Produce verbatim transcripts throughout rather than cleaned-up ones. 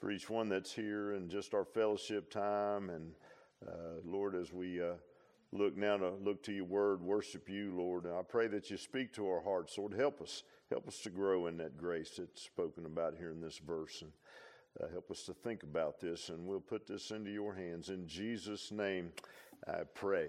for each one that's here and just our fellowship time. And uh, Lord, as we uh, look now to look to your word, worship you, Lord, and I pray that you speak to our hearts. Lord, help us. Help us to grow in that grace that's spoken about here in this verse. And uh, help us to think about this, and we'll put this into your hands. In Jesus' name, I pray.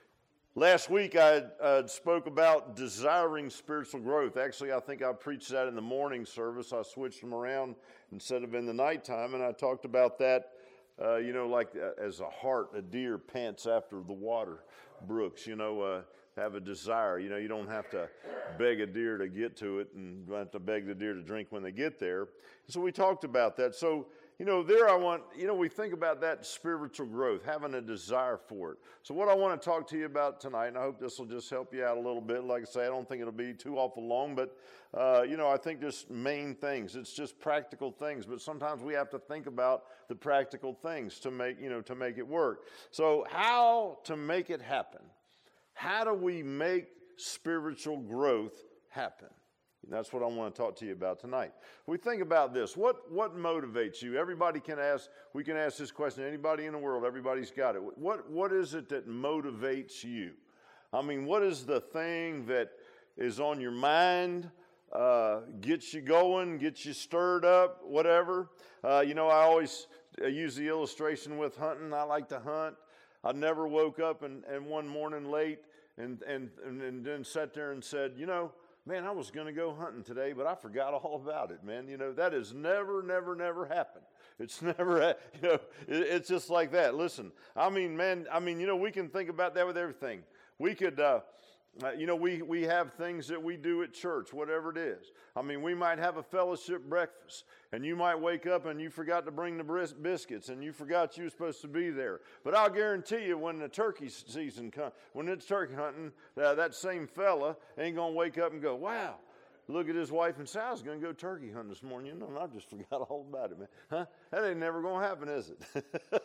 Last week I uh, spoke about desiring spiritual growth. Actually, I think I preached that in the morning service. I switched them around instead of in the nighttime, and I talked about that, uh, you know, like uh, as a hart, a deer pants after the water brooks, you know, uh, have a desire. You know, you don't have to beg a deer to get to it, and you don't have to beg the deer to drink when they get there. So we talked about that. So, you know, there I want, you know, we think about that spiritual growth, having a desire for it. So what I want to talk to you about tonight, and I hope this will just help you out a little bit. Like I say, I don't think it'll be too awful long, but, uh, you know, I think just main things. It's just practical things, but sometimes we have to think about the practical things to make, you know, to make it work. So how to make it happen? How do we make spiritual growth happen? And that's what I want to talk to you about tonight. We think about this. What what motivates you? Everybody can ask, we can ask this question. Anybody in the world, everybody's got it. What What is it that motivates you? I mean, what is the thing that is on your mind, uh, gets you going, gets you stirred up, whatever? Uh, you know, I always use the illustration with hunting. I like to hunt. I never woke up and, and one morning late and, and, and, and then sat there and said, you know, man, I was going to go hunting today, but I forgot all about it, man. You know, that has never, never, never happened. It's never, you know, it, it's just like that. Listen, I mean, man, I mean, you know, we can think about that with everything. We could, uh, uh, you know, we, we have things that we do at church, whatever it is. I mean, we might have a fellowship breakfast, and you might wake up and you forgot to bring the bris- biscuits, and you forgot you were supposed to be there. But I'll guarantee you when the turkey season comes, when it's turkey hunting, uh, that same fella ain't going to wake up and go, wow, look at his wife and say, I was going to go turkey hunting this morning. You know, and I just forgot all about it, man. Huh? That ain't never going to happen, is it?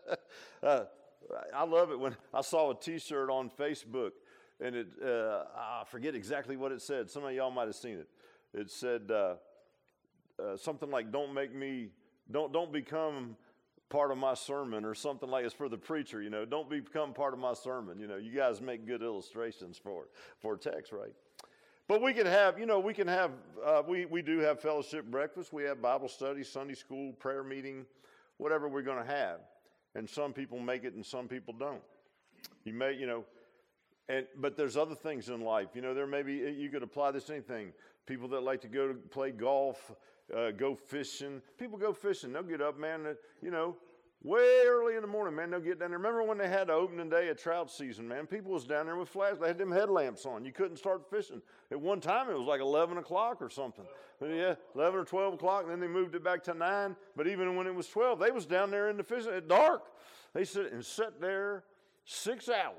uh, I love it when I saw a T-shirt on Facebook, and it uh, I forget exactly what it said. Some of y'all might have seen it. It said uh, uh, something like, don't make me, don't don't become part of my sermon, or something like it's for the preacher, you know. Don't become part of my sermon. You know, you guys make good illustrations for for text, right? But we can have, you know, we can have, uh, we, we do have fellowship breakfast. We have Bible study, Sunday school, prayer meeting, whatever we're going to have. And some people make it and some people don't. You may, you know, and but there's other things in life. You know, there may be, you could apply this to anything. People that like to go to play golf, uh, go fishing. People go fishing. They'll get up, man, you know, way early in the morning, man. They'll get down there. Remember when they had the opening day of trout season, man? People was down there with flags. They had them headlamps on. You couldn't start fishing. At one time, it was like eleven o'clock or something. But yeah, eleven or twelve o'clock, and then they moved it back to nine. But even when it was twelve, they was down there in the fishing at dark. They sit and sat there six hours.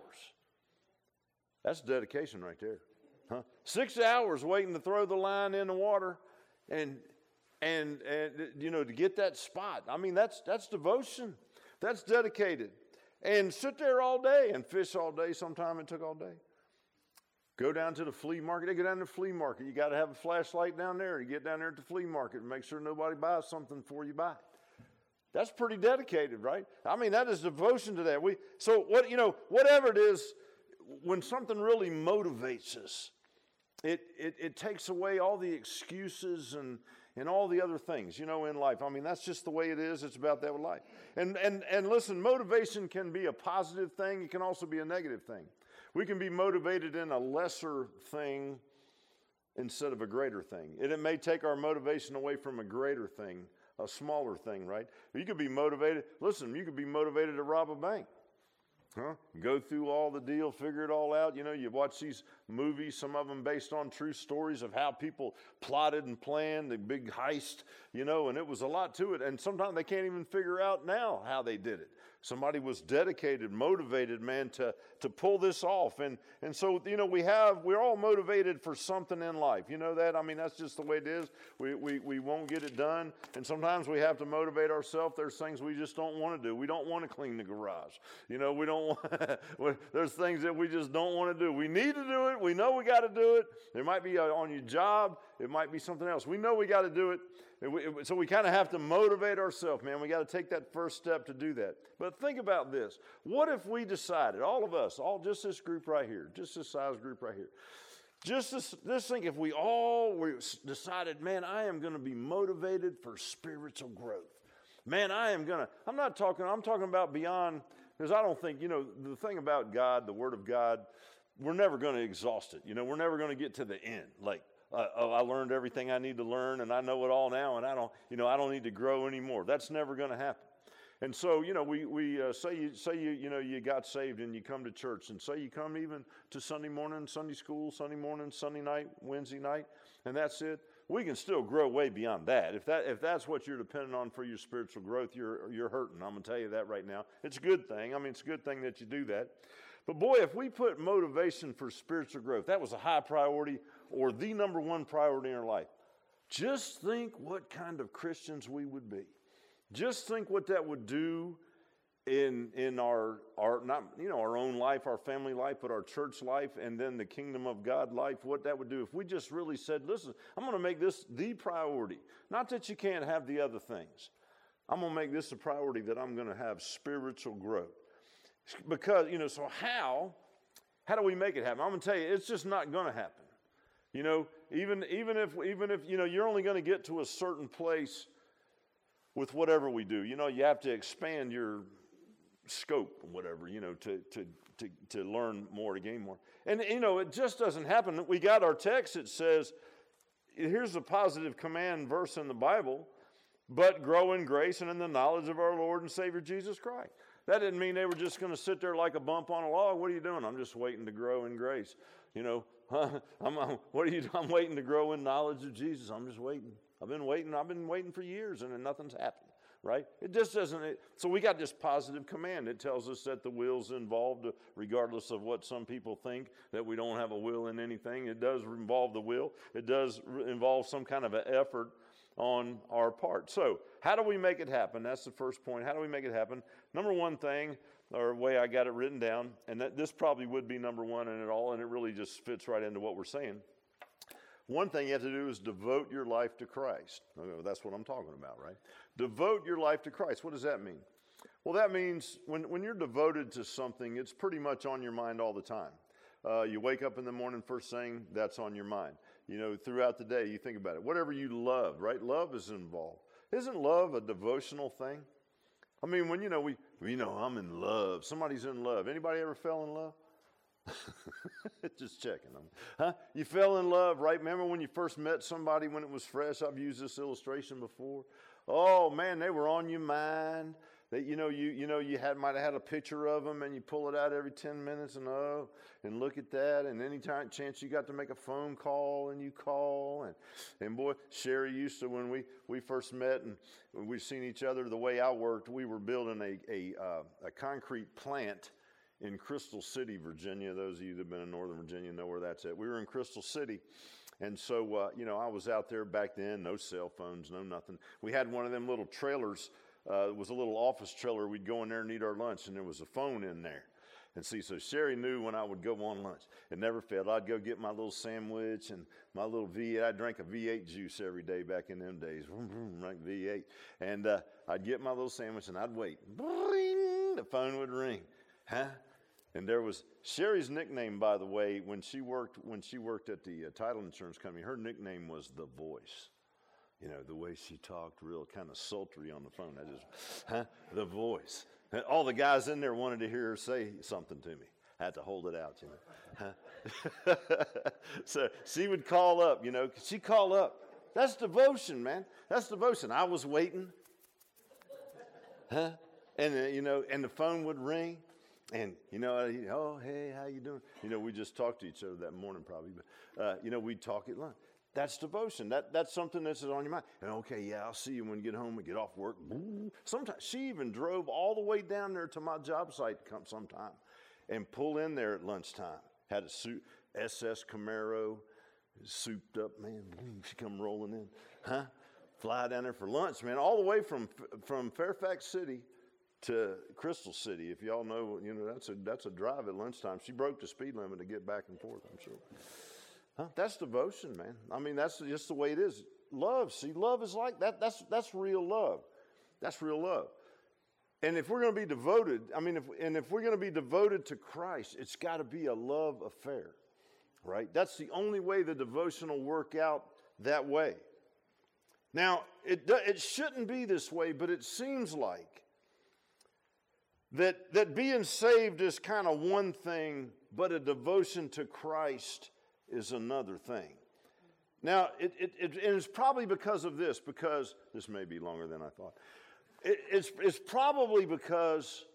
That's dedication right there. Huh? Six hours waiting to throw the line in the water and and and you know, to get that spot. I mean, that's that's devotion. That's dedicated. And sit there all day and fish all day. Sometime it took all day. Go down to the flea market. They go down to the flea market. You got to have a flashlight down there to get down there at the flea market and make sure nobody buys something before you buy it. That's pretty dedicated, right? I mean, that is devotion to that. We so what you know, whatever it is, when something really motivates us, it, it it takes away all the excuses and and all the other things, you know, in life. I mean, that's just the way it is. It's about that with life. And and and listen, motivation can be a positive thing. It can also be a negative thing. We can be motivated in a lesser thing instead of a greater thing. And it may take our motivation away from a greater thing, a smaller thing, right? You could be motivated. Listen, you could be motivated to rob a bank. Huh? Go through all the deal, figure it all out. You know, you watch these movies, some of them based on true stories of how people plotted and planned the big heist, you know, and it was a lot to it. And sometimes they can't even figure out now how they did it. Somebody was dedicated, motivated, man, to, to pull this off. And and so, you know, we have, we're all motivated for something in life. You know that? I mean, that's just the way it is. We, we, we won't get it done. And sometimes we have to motivate ourselves. There's things we just don't want to do. We don't want to clean the garage. You know, we don't don't want, there's things that we just don't want to do. We need to do it. We know we got to do it. It might be on your job. It might be something else. We know we got to do it. So we kind of have to motivate ourselves, man. We got to take that first step to do that. But think about this. What if we decided, all of us, all just this group right here, just this size group right here, just this, just think if we all were decided, man, I am going to be motivated for spiritual growth. Man, I am going to, I'm not talking, I'm talking about beyond, because I don't think, you know, the thing about God, the Word of God, we're never going to exhaust it. You know, we're never going to get to the end. Like, uh, oh, I learned everything I need to learn, and I know it all now, and I don't, you know, I don't need to grow anymore. That's never going to happen. And so, you know, we we uh, say you say you you know you got saved and you come to church, and say you come even to Sunday morning, Sunday school, Sunday morning, Sunday night, Wednesday night, and that's it. We can still grow way beyond that. If that if that's what you're depending on for your spiritual growth, you're you're hurting. I'm gonna tell you that right now. It's a good thing. I mean, it's a good thing that you do that. But boy, if we put motivation for spiritual growth, that was a high priority or the number one priority in our life. Just think what kind of Christians we would be. Just think what that would do in in our our not you know our own life, our family life, but our church life, and then the kingdom of God life. What that would do if we just really said, "Listen, I'm going to make this the priority. Not that you can't have the other things. I'm going to make this a priority that I'm going to have spiritual growth." Because you know, so how how do we make it happen? I'm going to tell you, it's just not going to happen. You know, even even if even if you know you're only going to get to a certain place with whatever we do. You know, you have to expand your scope or whatever, you know, to, to, to, to learn more, to gain more. And, you know, it just doesn't happen. We got our text that says, here's a positive command verse in the Bible, but grow in grace and in the knowledge of our Lord and Savior Jesus Christ. That didn't mean they were just going to sit there like a bump on a log. What are you doing? I'm just waiting to grow in grace. You know, huh? I'm, I'm, what are you doing? I'm waiting to grow in knowledge of Jesus. I'm just waiting. I've been waiting. I've been waiting for years, and nothing's happened, right? It just doesn't. It, so we got this positive command. It tells us that the will's involved, regardless of what some people think, that we don't have a will in anything. It does involve the will. It does involve some kind of an effort on our part. So how do we make it happen? That's the first point. How do we make it happen? Number one thing, or way I got it written down, and that this probably would be number one in it all, and it really just fits right into what we're saying. One thing you have to do is devote your life to Christ. That's what I'm talking about, right? Devote your life to Christ. What does that mean? Well, that means when, when you're devoted to something, it's pretty much on your mind all the time. Uh, you wake up in the morning, first thing, that's on your mind. You know, throughout the day, you think about it. Whatever you love, right? Love is involved. Isn't love a devotional thing? I mean, when, you know, we, you know, I'm in love. Somebody's in love. Anybody ever fell in love? Just checking them. Huh? You fell in love, right? Remember when you first met somebody when it was fresh? I've used this illustration before. Oh man, they were on your mind. That you know, you you know, you had might have had a picture of them, and you pull it out every ten minutes, and oh, and look at that. And any time chance you got to make a phone call, and you call, and and boy, Sherry used to when we we first met, and we've seen each other. The way I worked, we were building a a uh, a concrete plant in Crystal City, Virginia. Those of you that have been in Northern Virginia know where that's at. We were in Crystal City. And so, uh, you know, I was out there back then, no cell phones, no nothing. We had one of them little trailers. Uh, it was a little office trailer. We'd go in there and eat our lunch, and there was a phone in there. And see, so Sherry knew when I would go on lunch. It never failed. I'd go get my little sandwich and my little V eight. I drank a V eight juice every day back in them days. Drank V eight. And uh, I'd get my little sandwich, and I'd wait. Bring, the phone would ring. Huh? And there was Sherry's nickname, by the way, when she worked when she worked at the uh, title insurance company. Her nickname was The Voice. You know, the way she talked, real kind of sultry on the phone. I just, huh? The Voice. And all the guys in there wanted to hear her say something to me. I had to hold it out, you know. Huh? So she would call up, you know. She'd call up. That's devotion, man. That's devotion. I was waiting. Huh? And, uh, you know, and the phone would ring. And, you know, oh, hey, how you doing? You know, we just talked to each other that morning probably. But, uh, you know, we'd talk at lunch. That's devotion. That That's something that's on your mind. And, okay, yeah, I'll see you when you get home and get off work. Sometimes she even drove all the way down there to my job site to come sometime and pull in there at lunchtime. Had a suit, S S Camaro, souped up, man. She come rolling in. Huh? Fly down there for lunch, man, all the way from from Fairfax City to Crystal City. If y'all know, you know, that's a, that's a drive at lunchtime. She broke the speed limit to get back and forth, I'm sure. Huh? That's devotion, man. I mean, that's just the way it is. Love, see, love is like that. That's, that's real love. That's real love. And if we're going to be devoted, I mean, if, and if we're going to be devoted to Christ, it's got to be a love affair, right? That's the only way the devotion will work out that way. Now, it, it shouldn't be this way, but it seems like that, that being saved is kind of one thing, but a devotion to Christ is another thing. Now, it, it, it, and it's probably because of this, because this may be longer than I thought. It, it's, it's probably because,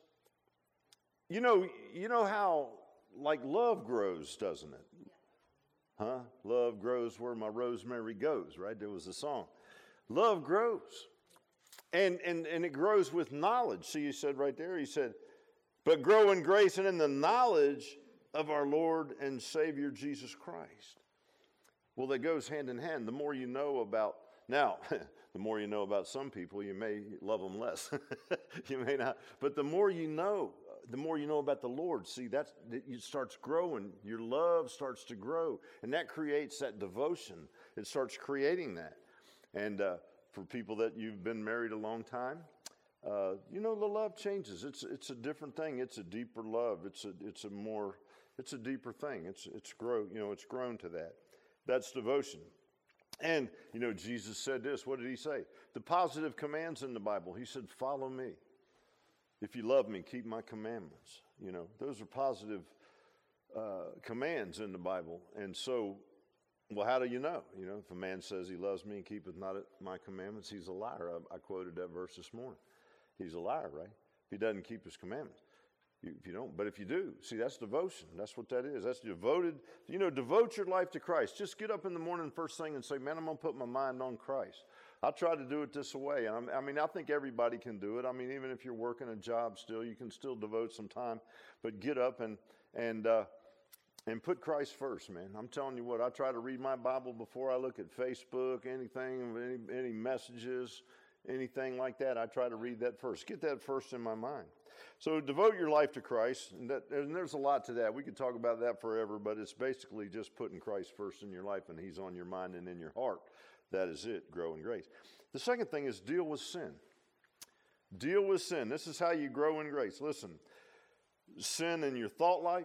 you know, you know how, like, love grows, doesn't it? Huh? Love grows where my rosemary goes, right? There was a song. Love grows. And, and, and it grows with knowledge. See, he said right there, he said, but grow in grace and in the knowledge of our Lord and Savior Jesus Christ. Well, that goes hand in hand. The more you know about, now, the more you know about some people, you may love them less. You may not. But the more you know, the more you know about the Lord. See, that's, it starts growing. Your love starts to grow. And that creates that devotion. It starts creating that. And uh, for people that you've been married a long time, uh, you know, the love changes. It's it's a different thing. It's a deeper love. It's a it's a more it's a deeper thing. It's it's grow. You know, it's grown to that. That's devotion. And, you know, Jesus said this. What did he say? The positive commands in the Bible. He said, follow me. If you love me, keep my commandments. You know, those are positive uh, commands in the Bible. And so, well, how do you know? You know, if a man says he loves me and keepeth not my commandments, he's a liar. I, I quoted that verse this morning. He's a liar, right? If he doesn't keep his commandments. You, if you don't, but if you do, see, that's devotion. That's what that is. That's devoted. You know, devote your life to Christ. Just get up in the morning first thing and say, man, I'm going to put my mind on Christ. I try to do it this way. And I'm, I mean, I think everybody can do it. I mean, even if you're working a job still, you can still devote some time. But get up and and uh, and put Christ first, man. I'm telling you what, I try to read my Bible before I look at Facebook, anything, any, any messages, anything like that. I try to read that first. Get that first in my mind. So devote your life to Christ, and, that, and there's a lot to that. We could talk about that forever, but it's basically just putting Christ first in your life, and he's on your mind and in your heart. That is it, grow in grace. The second thing is deal with sin. Deal with sin. This is how you grow in grace. Listen, sin in your thought life,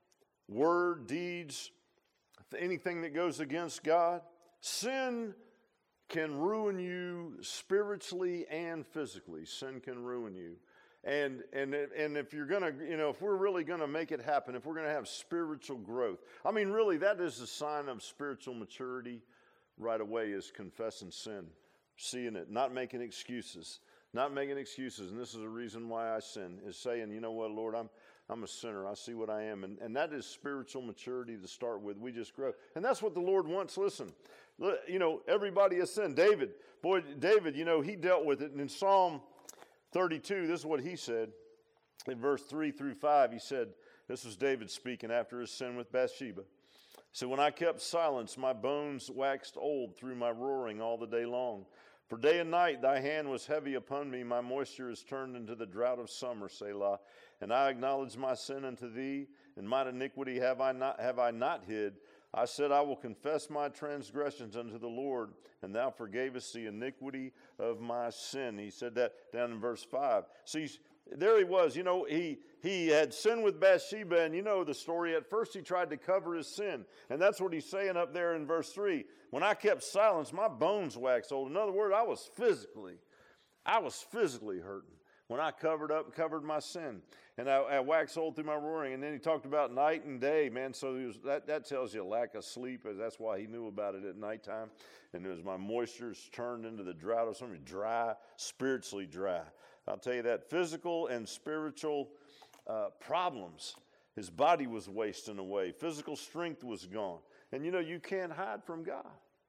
word, deeds, anything that goes against God. Sin can ruin you spiritually and physically. Sin can ruin you. And and and if you're going to, you know, if we're really going to make it happen, if we're going to have spiritual growth, I mean, really, that is a sign of spiritual maturity right away, is confessing sin, seeing it, not making excuses, not making excuses. And this is the reason why I sin, is saying, you know what, Lord, I'm I'm a sinner. I see what I am. And, and that is spiritual maturity to start with. We just grow. And that's what the Lord wants. Listen, you know, everybody has sinned. David, boy, David, you know, he dealt with it. And in Psalm thirty-two, this is what he said in verse three through five. He said, this was David speaking after his sin with Bathsheba. So when I kept silence, my bones waxed old through my roaring all the day long. For day and night thy hand was heavy upon me. My moisture is turned into the drought of summer, Selah. And I acknowledge my sin unto thee, and mine iniquity have I not have I not hid. I said, I will confess my transgressions unto the Lord, and thou forgavest the iniquity of my sin. He said that down in verse five. See, there he was. You know, he he had sinned with Bathsheba, and you know the story. At first he tried to cover his sin, and that's what he's saying up there in verse three. When I kept silence, my bones waxed old. In other words, I was physically, I was physically hurting when I covered up, covered my sin. And I, I waxed old through my roaring. And then he talked about night and day, man. So he was, that, that tells you a lack of sleep. That's why he knew about it at nighttime. And it was my moisture's turned into the drought of something dry, spiritually dry. I'll tell you that. Physical and spiritual uh, problems. His body was wasting away. Physical strength was gone. And, you know, you can't hide from God.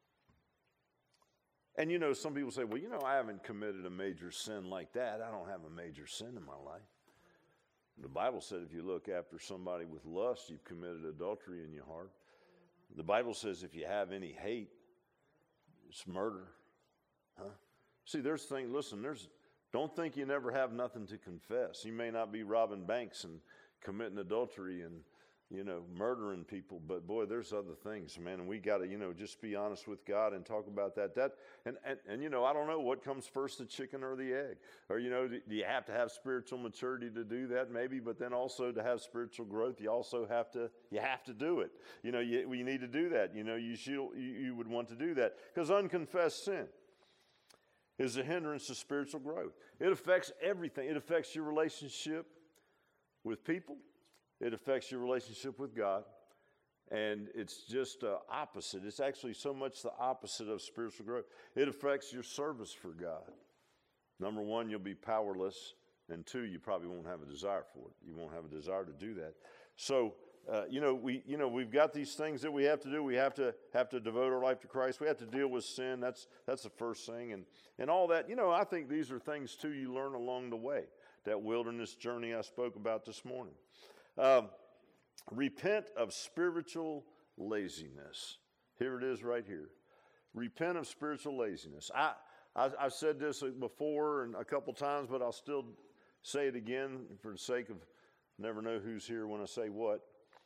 And, you know, some people say, well, you know, I haven't committed a major sin like that. I don't have a major sin in my life. The Bible said if you look after somebody with lust, you've committed adultery in your heart. The Bible says if you have any hate, it's murder. Huh? See, there's things, listen, there's Don't think you never have nothing to confess. You may not be robbing banks and committing adultery and, you know, murdering people, but boy, there's other things, man. And we got to, you know, just be honest with God and talk about that. That and, and and you know, I don't know what comes first, the chicken or the egg. Or, you know, do you have to have spiritual maturity to do that? Maybe, but then also to have spiritual growth, you also have to you have to do it. You know, you, you need to do that. You know, you should you, you would want to do that because unconfessed sin is a hindrance to spiritual growth. It affects everything. It affects your relationship with people. It affects your relationship with God. And it's just uh, opposite. It's actually so much the opposite of spiritual growth. It affects your service for God. Number one, you'll be powerless. And two, you probably won't have a desire for it. You won't have a desire to do that. So, uh, you know, we, you know, we've got these things that we have to do. We have to have to devote our life to Christ. We have to deal with sin. That's that's the first thing, and and all that. You know, I think these are things too you learn along the way. That wilderness journey I spoke about this morning. Um, repent of spiritual laziness. Here it is, right here. Repent of spiritual laziness. I, I I've said this before and a couple times, but I'll still say it again for the sake of never know who's here when I say what.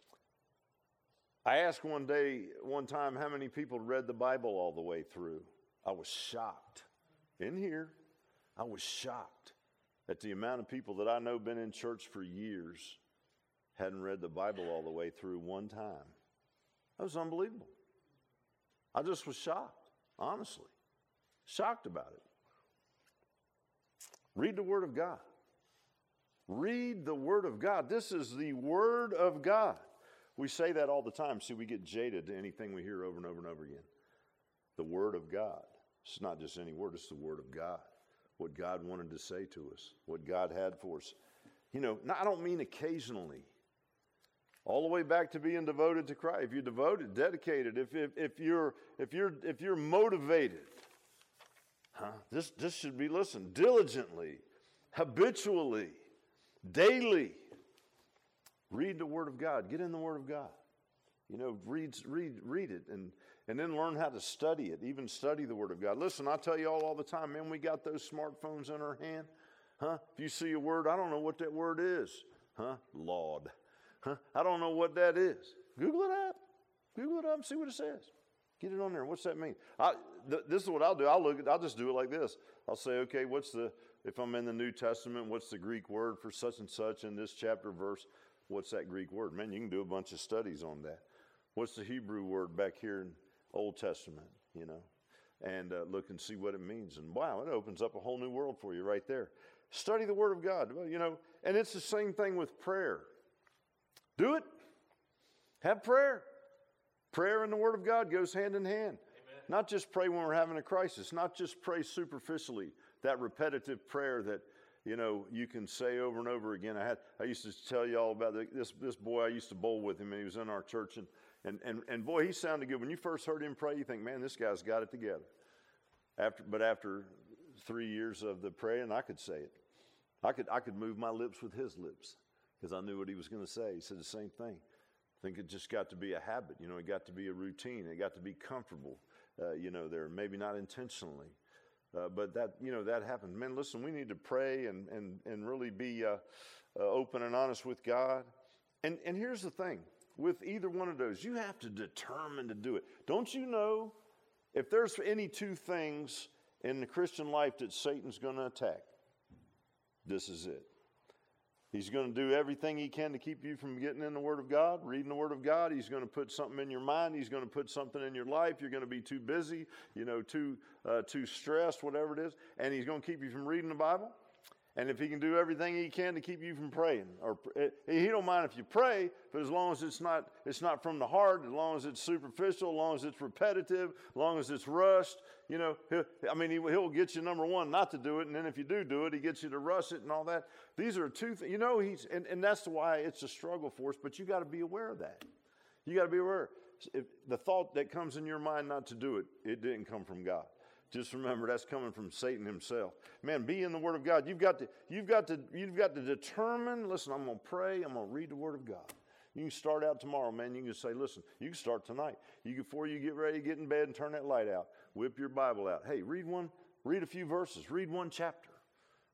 I asked one day, one time, how many people read the Bible all the way through. I was shocked. In here, I was shocked at the amount of people that I know been in church for years hadn't read the Bible all the way through one time. That was unbelievable. I just was shocked, honestly. Shocked about it. Read the Word of God. Read the Word of God. This is the Word of God. We say that all the time. See, we get jaded to anything we hear over and over and over again. The Word of God. It's not just any word, it's the Word of God. What God wanted to say to us, what God had for us. You know, I don't mean occasionally. All the way back to being devoted to Christ. If you're devoted, dedicated, if if, if you're if you're if you're motivated, huh? This this should be listened diligently, habitually, daily. Read the Word of God. Get in the Word of God. You know, read read read it and and then learn how to study it. Even study the Word of God. Listen, I tell you all all the time, man, we got those smartphones in our hand. Huh? If you see a word, I don't know what that word is. Huh? Laud. Huh? I don't know what that is. Google it up. Google it up and see what it says. Get it on there. What's that mean? I, th- this is what I'll do. I'll look at, I'll just do it like this. I'll say, okay, what's the, if I'm in the New Testament, what's the Greek word for such and such in this chapter verse? What's that Greek word? Man, you can do a bunch of studies on that. What's the Hebrew word back here in Old Testament, you know? And uh, look and see what it means. And wow, it opens up a whole new world for you right there. Study the Word of God, you know, and it's the same thing with prayer. Do it. Have prayer. Prayer and the Word of God goes hand in hand. Amen. Not just pray when we're having a crisis. Not just pray superficially. That repetitive prayer that, you know, you can say over and over again. I had I used to tell you all about the, this this boy. I used to bowl with him, and he was in our church. And, and, and, and boy, he sounded good. When you first heard him pray, you think, man, this guy's got it together. After, But after three years of the praying, I could say it. I could I could move my lips with his lips. Because I knew what he was going to say. He said the same thing. I think it just got to be a habit. You know, it got to be a routine. It got to be comfortable, uh, you know, there. Maybe not intentionally. Uh, but that, you know, that happened. Man, listen, we need to pray and and, and really be uh, uh, open and honest with God. And, and here's the thing. With either one of those, you have to determine to do it. Don't you know if there's any two things in the Christian life that Satan's going to attack, this is it. He's going to do everything he can to keep you from getting in the Word of God, reading the Word of God. He's going to put something in your mind. He's going to put something in your life. You're going to be too busy, you know, too uh, too stressed, whatever it is. And he's going to keep you from reading the Bible. And if he can do everything he can to keep you from praying, or he don't mind if you pray, but as long as it's not it's not from the heart, as long as it's superficial, as long as it's repetitive, as long as it's rushed, you know, he'll, I mean, he, he'll get you, number one, not to do it, and then if you do do it, he gets you to rush it and all that. These are two things, you know, he's, and, and that's why it's a struggle for us, but you got to be aware of that. You got to be aware. If the thought that comes in your mind not to do it, it didn't come from God. Just remember that's coming from Satan himself. Man, be in the Word of God. You've got to, you've got to, you've got to determine, listen, I'm going to pray, I'm going to read the Word of God. You can start out tomorrow, man. You can say, listen, you can start tonight. You before you get ready to get in bed and turn that light out, whip your Bible out. Hey, read one, read a few verses, read one chapter.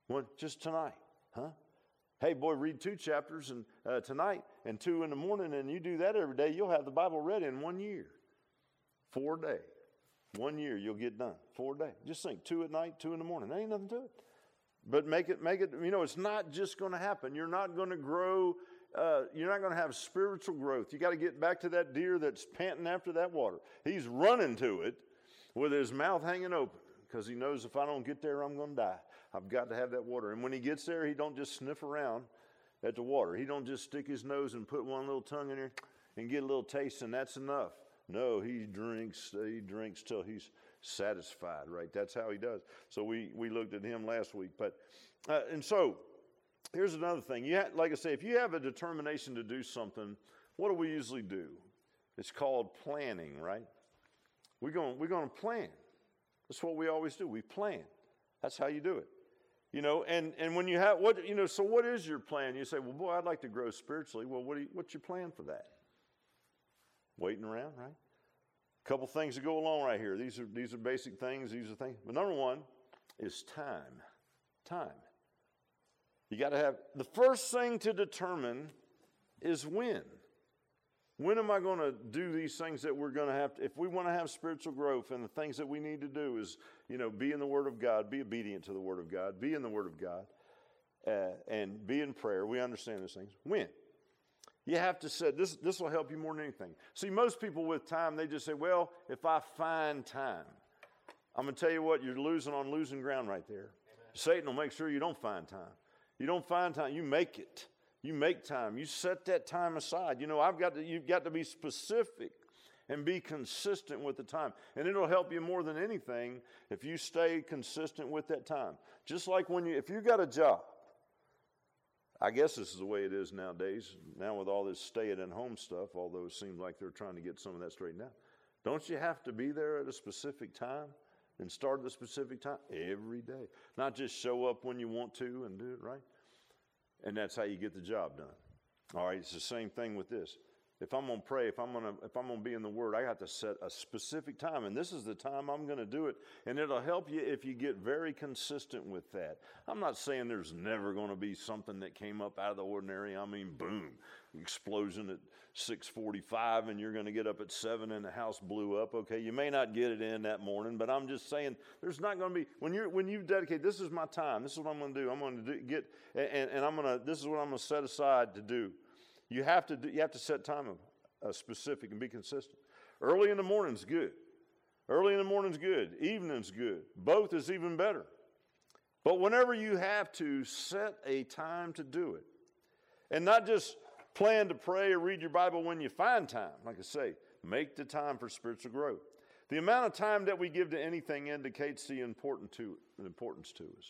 One, just tonight, huh? Hey, boy, read two chapters and uh, tonight and two in the morning, and you do that every day, you'll have the Bible read in one year. Four days. One year you'll get done. Four days. Just think, two at night, two in the morning. There ain't nothing to it. But make it, make it, you know, it's not just going to happen. You're not going to grow, uh, you're not going to have spiritual growth. You got to get back to that deer that's panting after that water. He's running to it with his mouth hanging open because he knows if I don't get there, I'm going to die. I've got to have that water. And when he gets there, he don't just sniff around at the water. He don't just stick his nose and put one little tongue in there and get a little taste, and that's enough. No, he drinks, he drinks till he's satisfied, right? That's how he does. So we, we looked at him last week. But uh, and so here's another thing. You have, like I say, if you have a determination to do something, what do we usually do? It's called planning, right? We're going, we're going to plan. That's what we always do. We plan. That's how you do it. You know, and, and when you have, what you know, so what is your plan? You say, well, boy, I'd like to grow spiritually. Well, what do you, what's your plan for that? Waiting around, right? A couple things to go along right here. These are these are basic things. These are things. But number one is time. Time. You got to have, the first thing to determine is when. When am I going to do these things that we're going to have to, if we want to have spiritual growth, and the things that we need to do is, you know, be in the Word of God, be obedient to the Word of God, be in the Word of God, uh, and be in prayer. We understand those things. When? You have to set, this, this will help you more than anything. See, most people with time, they just say, well, if I find time. I'm going to tell you what, you're losing on losing ground right there. Amen. Satan will make sure you don't find time. You don't find time, you make it. You make time. You set that time aside. You know, I've got to, you've got to be specific and be consistent with the time. And it'll help you more than anything if you stay consistent with that time. Just like when you, if you got a job, I guess this is the way it is nowadays, now with all this stay-at-home stuff, although it seems like they're trying to get some of that straightened out. Don't you have to be there at a specific time and start at a specific time every day? Not just show up when you want to and do it, right? And that's how you get the job done. All right, it's the same thing with this. If I'm going to pray, if I'm going to if I'm going to be in the Word, I got to set a specific time, and this is the time I'm going to do it. And it'll help you if you get very consistent with that. I'm not saying there's never going to be something that came up out of the ordinary. I mean, boom, explosion at six forty-five, and you're going to get up at seven, and the house blew up. Okay, you may not get it in that morning, but I'm just saying there's not going to be when you when you dedicate. This is my time. This is what I'm going to do. I'm going to do, get and, and I'm going to. This is what I'm going to set aside to do. You have to do, you have to set time uh, specific and be consistent. Early in the morning's good. Early in the morning's good. Evening's good. Both is even better. But whenever you have to, set a time to do it. And not just plan to pray or read your Bible when you find time. Like I say, make the time for spiritual growth. The amount of time that we give to anything indicates the important to, the importance to us.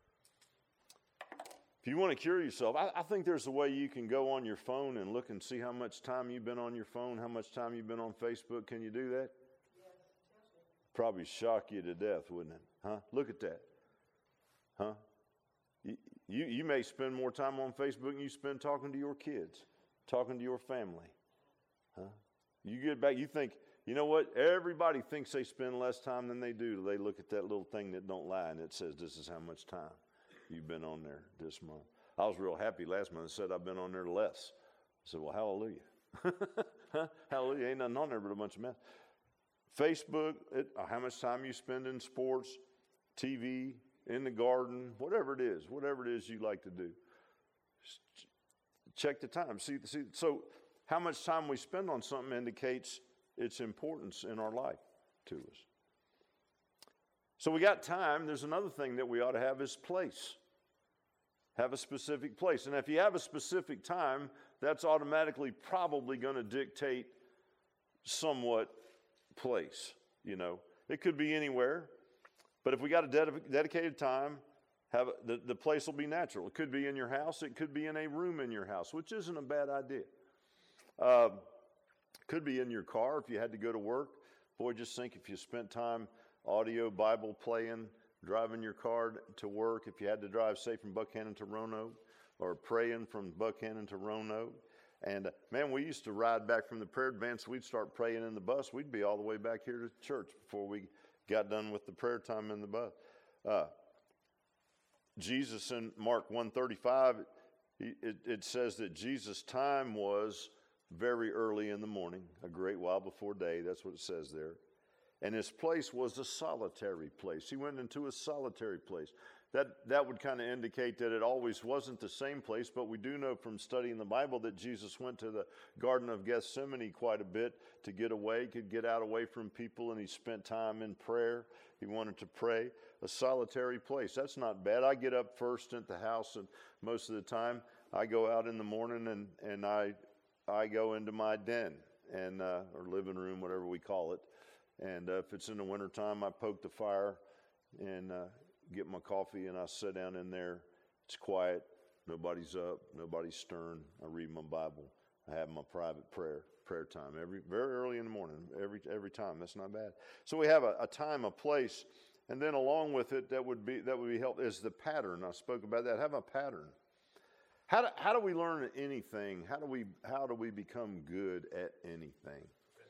If you want to cure yourself, I, I think there's a way you can go on your phone and look and see how much time you've been on your phone, how much time you've been on Facebook. Can you do that? Yes. Probably shock you to death, wouldn't it? Huh? Look at that. Huh? You, you, you may spend more time on Facebook than you spend talking to your kids, talking to your family. Huh? You get back, you think, you know what? Everybody thinks they spend less time than they do. They look at that little thing that don't lie, and it says this is how much time you've been on there this month. I was real happy last month. It said I've been on there less. I said, well, hallelujah. Hallelujah. Ain't nothing on there but a bunch of mess. Facebook, it, how much time you spend in sports, T V, in the garden, whatever it is, whatever it is you like to do. Check the time. See, see, so how much time we spend on something indicates its importance in our life to us. So we got time. There's another thing that we ought to have is place. Have a specific place. And if you have a specific time, that's automatically probably going to dictate somewhat place, you know. It could be anywhere. But if we got a ded- dedicated time, have a, the, the place will be natural. It could be in your house. It could be in a room in your house, which isn't a bad idea. Uh, could be in your car if you had to go to work. Boy, just think if you spent time audio Bible playing, driving your car to work, if you had to drive, say, from Buckhannon to Roanoke, or praying from Buckhannon to Roanoke. And, uh, man, we used to ride back from the prayer advance. We'd start praying in the bus. We'd be all the way back here to church before we got done with the prayer time in the bus. Uh, Jesus in Mark one thirty-five, it, it says that Jesus' time was very early in the morning, a great while before day. That's what it says there. And his place was a solitary place. He went into a solitary place. That, that would kind of indicate that it always wasn't the same place, but we do know from studying the Bible that Jesus went to the Garden of Gethsemane quite a bit to get away, could get out away from people, and he spent time in prayer. He wanted to pray. A solitary place. That's not bad. I get up first at the house, and most of the time I go out in the morning and, and I I go into my den and uh, or living room, whatever we call it. And uh, if it's in the wintertime, I poke the fire and uh, get my coffee, and I sit down in there. It's quiet. Nobody's up. Nobody's stirring. I read my Bible. I have my private prayer prayer time every very early in the morning. Every every time. That's not bad. So we have a, a time, a place, and then along with it, that would be that would be help is the pattern. I spoke about that. Have a pattern. How do, how do we learn anything? How do we how do we become good at anything?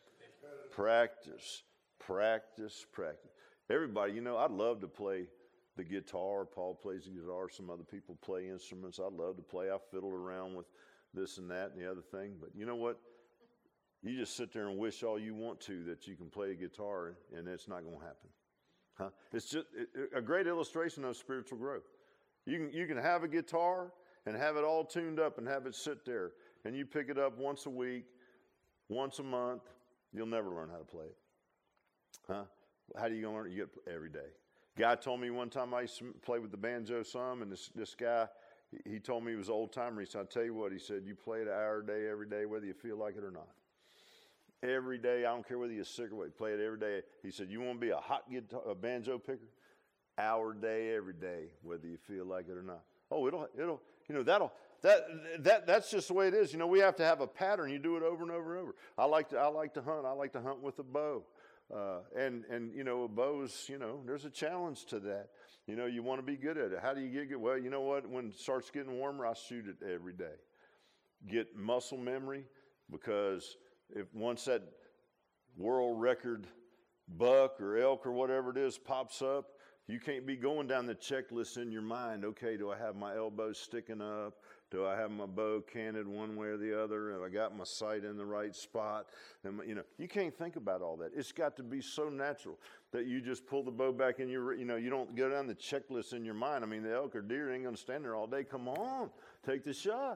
Practice, practice, practice. Everybody, you know, I'd love to play the guitar. Paul plays the guitar. Some other people play instruments. I'd love to play. I fiddle around with this and that and the other thing. But you know what? You just sit there and wish all you want to that you can play a guitar, and it's not going to happen. Huh? It's just a great illustration of spiritual growth. You can you can have a guitar and have it all tuned up and have it sit there, and you pick it up once a week, once a month. You'll never learn how to play it. Huh? How do you gonna learn it? You get it every day. Guy told me one time I used to play with the banjo some, and this this guy, he, he told me he was an old timer. He said, "I'll tell you what," he said, "you play it an hour a day every day, whether you feel like it or not. Every day, I don't care whether you're sick or what, you play it every day." He said, "You want to be a hot guitar, a banjo picker? Hour a day, every day, whether you feel like it or not." Oh, it'll, it'll, you know, that'll, that, that, that's just the way it is. You know, we have to have a pattern. You do it over and over and over. I like to, I like to hunt. I like to hunt with a bow. Uh, and, and, you know, a bow's, you know, there's a challenge to that. You know, you want to be good at it. How do you get good? Well, you know what? When it starts getting warmer, I shoot it every day. Get muscle memory, because if once that world record buck or elk or whatever it is pops up, you can't be going down the checklist in your mind. Okay, do I have my elbows sticking up? Do I have my bow canted one way or the other? Have I got my sight in the right spot? And, you know, you can't think about all that. It's got to be so natural that you just pull the bow back and you you know you don't go down the checklist in your mind. I mean, the elk or deer ain't going to stand there all day. Come on, take the shot.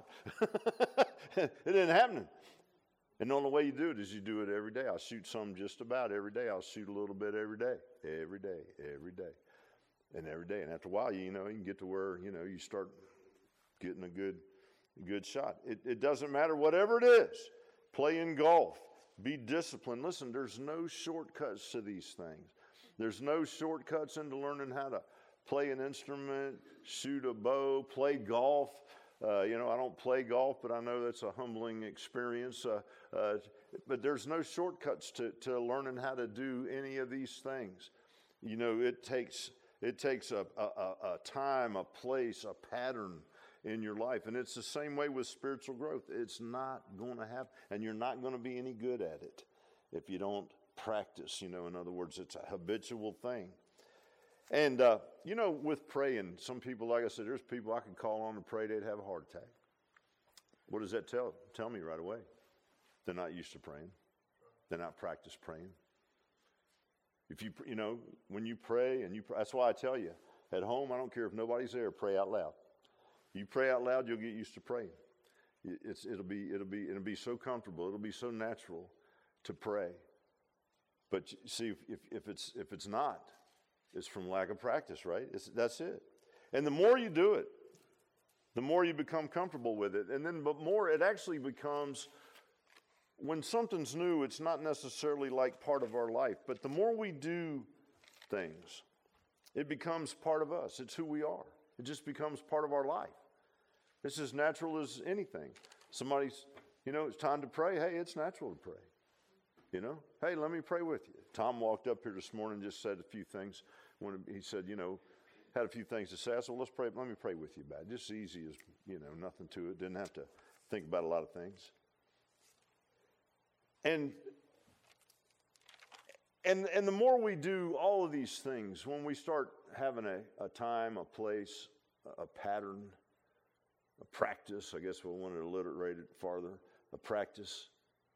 It ain't happening. And the only way you do it is you do it every day. I'll shoot some just about every day. I'll shoot a little bit every day, every day, every day, and every day. And after a while, you know, you can get to where, you know, you start getting a good, good shot. It, it doesn't matter, whatever it is. Playing golf, be disciplined. Listen, there's no shortcuts to these things. There's no shortcuts into learning how to play an instrument, shoot a bow, play golf. Uh, you know, I don't play golf, but I know that's a humbling experience. Uh, uh, but there's no shortcuts to, to learning how to do any of these things. You know, it takes it takes a, a, a time, a place, a pattern in your life. And it's the same way with spiritual growth. It's not going to happen, and you're not going to be any good at it if you don't practice. You know, in other words, it's a habitual thing. And, uh, you know, with praying, some people, like I said, there's people I could call on to pray, they'd have a heart attack. What does that tell tell me right away? They're not used to praying. They're not practiced praying. If you, you know, when you pray, and you, that's why I tell you, at home, I don't care if nobody's there, pray out loud. You pray out loud, you'll get used to praying. It's, it'll be, it'll be, it'll be so comfortable. It'll be so natural to pray. But see, if, if, if it's, if it's not, it's from lack of practice, right? It's, that's it. And the more you do it, the more you become comfortable with it. And then, but more, it actually becomes, when something's new, it's not necessarily like part of our life. But the more we do things, it becomes part of us. It's who we are. It just becomes part of our life. It's as natural as anything. Somebody's, you know, it's time to pray. Hey, it's natural to pray. You know, hey, let me pray with you. Tom walked up here this morning and just said a few things. When he said, you know, had a few things to say. I said, well, let's pray. Let me pray with you about it. Just easy as, you know, nothing to it. Didn't have to think about a lot of things. And and and the more we do all of these things, when we start having a, a time, a place, a pattern, a practice. I guess we want to alliterate it farther. A practice.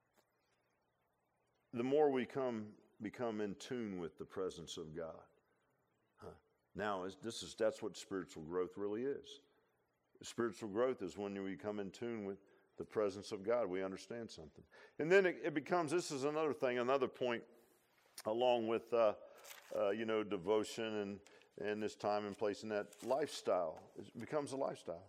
The more we come become in tune with the presence of God. Huh. Now, is, this is that's what spiritual growth really is. Spiritual growth is when we come in tune with the presence of God. We understand something. And then it, it becomes, this is another thing, another point, along with, uh, uh, you know, devotion and, and this time and place in that lifestyle. It becomes a lifestyle.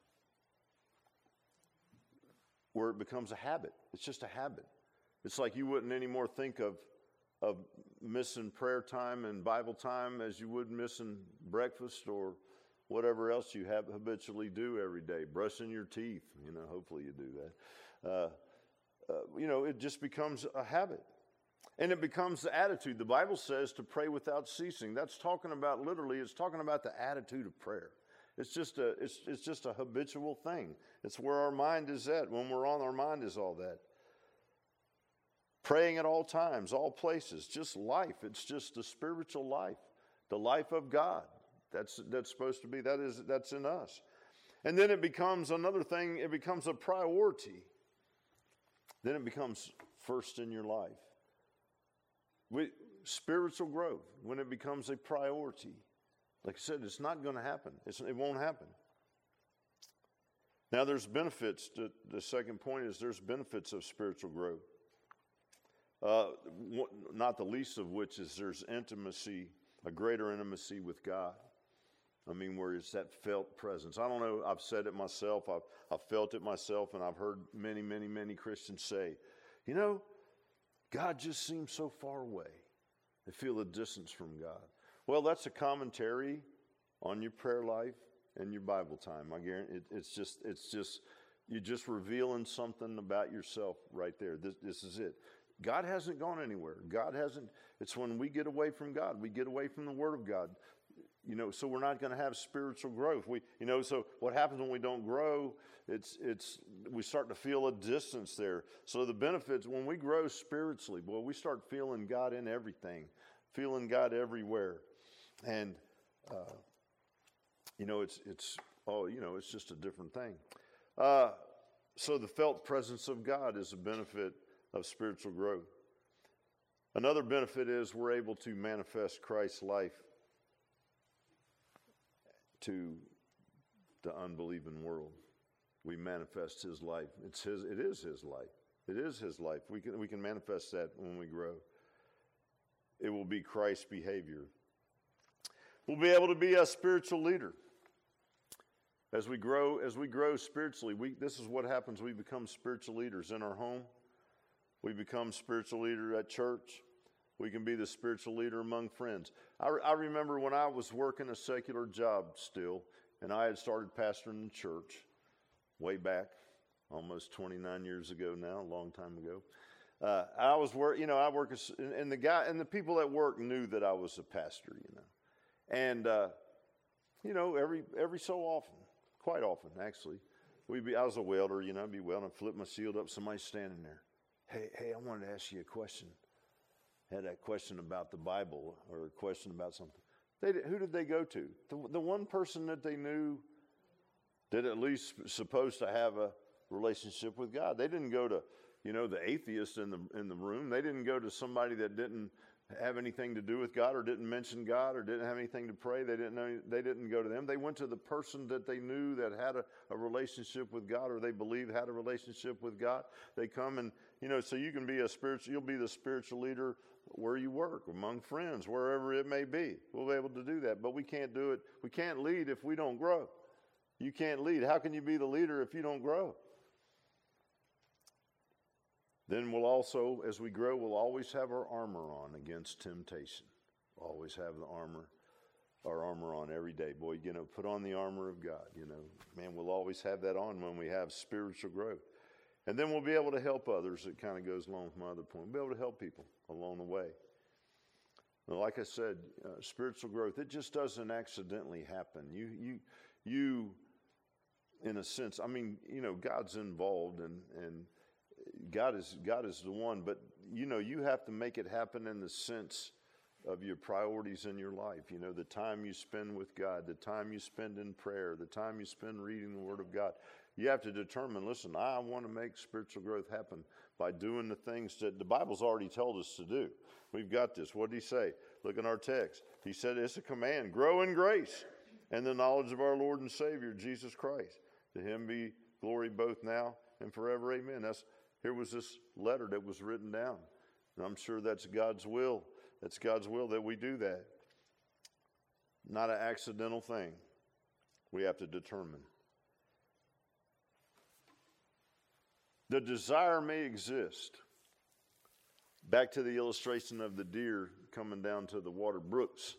Where it becomes a habit. It's just a habit. It's like you wouldn't anymore think of, of missing prayer time and Bible time as you would missing breakfast or whatever else you have habitually do every day, brushing your teeth, you know, hopefully you do that. Uh, uh, you know, it just becomes a habit. And it becomes the attitude. The Bible says to pray without ceasing. That's talking about, literally, it's talking about the attitude of prayer. It's just a, it's, it's just a habitual thing. It's where our mind is at. When we're on, our mind is all that. Praying at all times, all places, just life. It's just the spiritual life, the life of God. That's that's supposed to be, that is, that's in us. And then it becomes another thing, it becomes a priority. Then it becomes first in your life. We, spiritual growth, when it becomes a priority. Like I said, it's not going to happen. It's, it won't happen. Now there's benefits. To, the second point is there's benefits of spiritual growth. Uh, not the least of which is there's intimacy, a greater intimacy with God. I mean, where it's that felt presence. I don't know, I've said it myself, I've, I've felt it myself, and I've heard many, many, many Christians say, you know, God just seems so far away. They feel the distance from God. Well, that's a commentary on your prayer life and your Bible time. I guarantee it, it's just, it's just, you're just revealing something about yourself right there. This, this is it. God hasn't gone anywhere. God hasn't, it's when we get away from God, we get away from the Word of God. You know, so we're not going to have spiritual growth. We, you know, so what happens when we don't grow, it's, it's, we start to feel a distance there. So the benefits, when we grow spiritually, boy, we start feeling God in everything, feeling God everywhere. And, uh, you know, it's, it's, oh, you know, it's just a different thing. Uh, so the felt presence of God is a benefit of spiritual growth. Another benefit is we're able to manifest Christ's life to the unbelieving world. We manifest his life. It's his, it is his life. It is his life. We can, we can manifest that when we grow. It will be Christ's behavior. We'll be able to be a spiritual leader. As we grow, as we grow spiritually, we, this is what happens. We become spiritual leaders in our home. We become spiritual leader at church. We can be the spiritual leader among friends. I, I remember when I was working a secular job still, and I had started pastoring the church way back, almost twenty-nine years ago now, a long time ago. Uh, I was work, you know, I work, as, and, and the guy, and the people at work knew that I was a pastor, you know, and uh, you know, every every so often, quite often actually, we be. I was a welder, you know, I'd be welding, flip my shield up, somebody's standing there. Hey, hey, I wanted to ask you a question. Had that question about the Bible or a question about something. They, who did they go to? The, the one person that they knew that at least supposed to have a relationship with God. They didn't go to, you know, the atheist in the in the room. They didn't go to somebody that didn't have anything to do with God or didn't mention God or didn't have anything to pray. They didn't know. They didn't go to them. They went to the person that they knew that had a, a relationship with God or they believed had a relationship with God. They come and, you know, so you can be a spiritual. You'll be the spiritual leader where you work, among friends, wherever it may be. We'll be able to do that, but we can't do it. We can't lead if we don't grow. You can't lead. How can you be the leader if you don't grow? Then we'll also, as we grow, we'll always have our armor on against temptation. Always have the armor, our armor on every day. Boy, you know, put on the armor of God, you know. Man, we'll always have that on when we have spiritual growth. And then we'll be able to help others. It kind of goes along with my other point. We'll be able to help people along the way. Now, like I said, uh, spiritual growth, it just doesn't accidentally happen. You, you, you, in a sense, I mean, you know, God's involved and, and God is, God is the one, but, you know, you have to make it happen in the sense of your priorities in your life. You know, the time you spend with God, the time you spend in prayer, the time you spend reading the Word of God. You have to determine, listen, I want to make spiritual growth happen by doing the things that the Bible's already told us to do. We've got this. What did he say? Look in our text. He said it's a command. Grow in grace and the knowledge of our Lord and Savior, Jesus Christ. To him be glory both now and forever. Amen. That's, here was this letter that was written down. And I'm sure that's God's will. That's God's will that we do that. Not an accidental thing. We have to determine. The desire may exist. Back to the illustration of the deer coming down to the water brooks.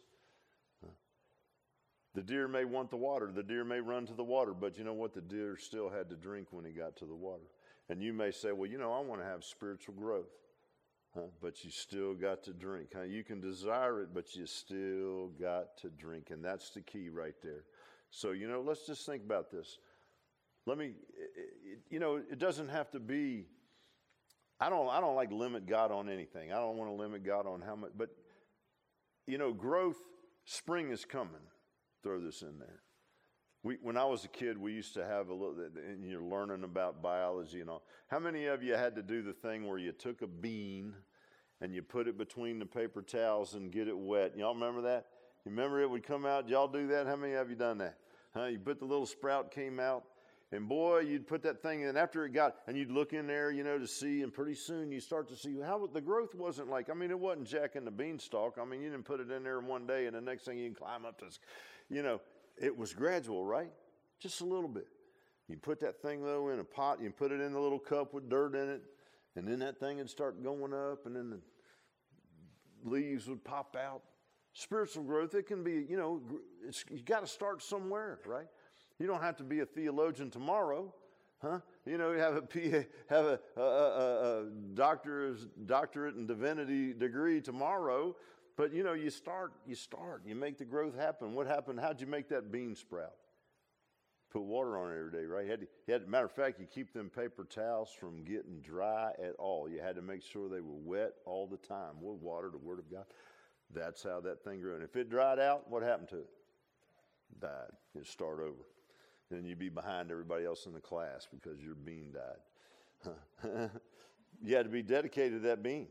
The deer may want the water. The deer may run to the water. But you know what? The deer still had to drink when he got to the water. And you may say, well, you know, I want to have spiritual growth. Huh? But you still got to drink. Huh? You can desire it, but you still got to drink. And that's the key right there. So, you know, let's just think about this. Let me, you know, it doesn't have to be, I don't, I don't like limit God on anything. I don't want to limit God on how much, but, you know, growth, spring is coming. Throw this in there. We, when I was a kid, we used to have a little, and you're learning about biology and all. How many of you had to do the thing where you took a bean and you put it between the paper towels and get it wet? Y'all remember that? You remember it would come out? Y'all do that? How many of you done that? Huh? You put the little sprout came out, and boy, you'd put that thing in. After it got, and you'd look in there, you know, to see, and pretty soon you start to see how the growth wasn't like. I mean, it wasn't Jack and the Beanstalk. I mean, you didn't put it in there in one day, and the next thing you can climb up to, you know. It was gradual, right? Just a little bit. You put that thing, though, in a pot. You put it in a little cup with dirt in it. And then that thing would start going up. And then the leaves would pop out. Spiritual growth, it can be, you know, it's, you got to start somewhere, right? You don't have to be a theologian tomorrow. Huh? You know, you have a P A, have a, a, a, a doctor's, doctorate in divinity degree tomorrow. But, you know, you start, you start, you make the growth happen. What happened? How'd you make that bean sprout? Put water on it every day, right? You had to, you had, matter of fact, you keep them paper towels from getting dry at all. You had to make sure they were wet all the time with water, the Word of God. That's how that thing grew. And if it dried out, what happened to it? Died. It'd start over. Then you'd be behind everybody else in the class because your bean died. You had to be dedicated to that bean.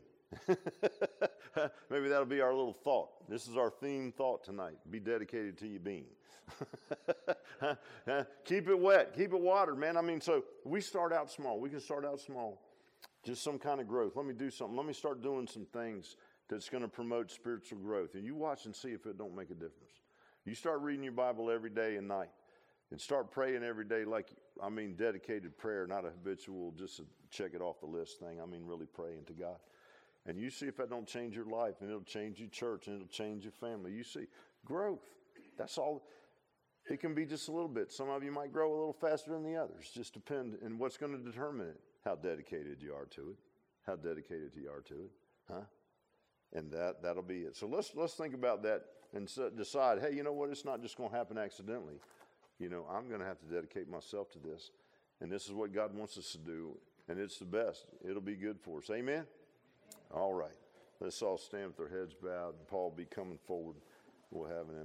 Maybe that'll be our little thought. This is our theme thought tonight. Be dedicated to your bean. Keep it wet. Keep it watered, man. I mean, so we start out small. We can start out small. Just some kind of growth. Let me do something. Let me start doing some things that's going to promote spiritual growth. And you watch and see if it don't make a difference. You start reading your Bible every day and night. And start praying every day like, I mean, dedicated prayer, not a habitual, just a check it off the list thing. I mean, really praying to God. And you see if that don't change your life, and it'll change your church, and it'll change your family. You see, growth. That's all. It can be just a little bit. Some of you might grow a little faster than the others. Just depend, and what's going to determine it? How dedicated you are to it. How dedicated you are to it. Huh? And that, that'll be it. So let's let's think about that and so decide, hey, you know what? It's not just going to happen accidentally. You know, I'm going to have to dedicate myself to this. And this is what God wants us to do. And it's the best. It'll be good for us. Amen? All right. Let's all stand with our heads bowed, and Paul will be coming forward. We'll have an